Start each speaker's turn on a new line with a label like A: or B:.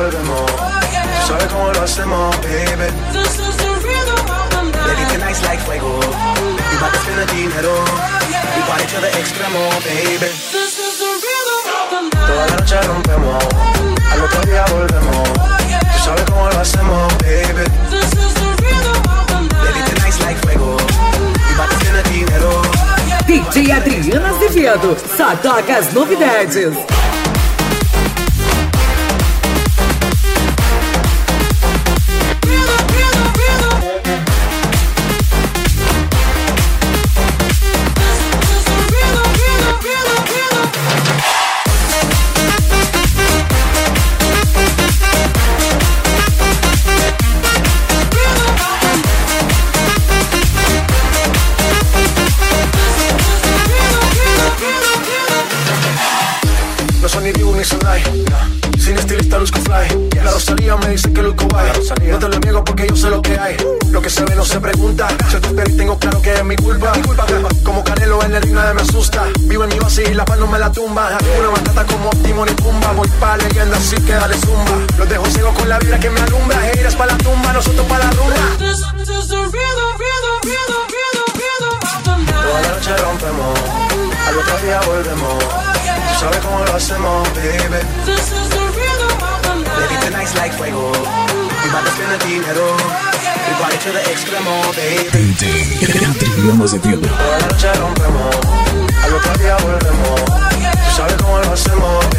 A: volvemos. Tú sabes cómo lo hacemos, baby.
B: This is the rhythm of the night.
A: Baby, tonight's like fuego. We bout to spend the dinero. We party to the extremo, baby.
B: This is the rhythm of the night.
A: Toda la noche rompemos, al otro día volvemos. Tú sabes cómo lo hacemos, baby.
B: This is the rhythm of the night.
A: Baby, tonight's like fuego. We bout to spend the dinero.
C: DJ Adriano Azevedo, só toca as novidades.
A: No son ni Dibu ni Sonai, sin estilista luzco fly. La Rosalía me dice que luzco guay. No te lo niego porque yo sé lo que hay. Lo que se ve no se pregunta. Se te espera y tengo claro que es mi culpa. Como Canelo en el ring nadie me asusta. Vivo en mi base y la paz no me la tumba. Una matata como Timón y Pumba. Voy pa' leyenda así que dale zumba. Los dejo ciego con la vibra que me alumbra. Heiras pa' la tumba, nosotros pa' la rumba.
B: This is the rhythm of the night.
A: Toda la noche rompemos, al otro día volvemos. Tú sabes cómo lo hacemos, baby.
B: This is the rhythm of the night.
A: Baby, tonight's like fuego. We bout to spend the dinero. We party to the extremo, baby.
D: DJ Adriano Azevedo.
A: Toda la noche rompemos, al otro día volvemos. Tú sabes cómo lo hacemos,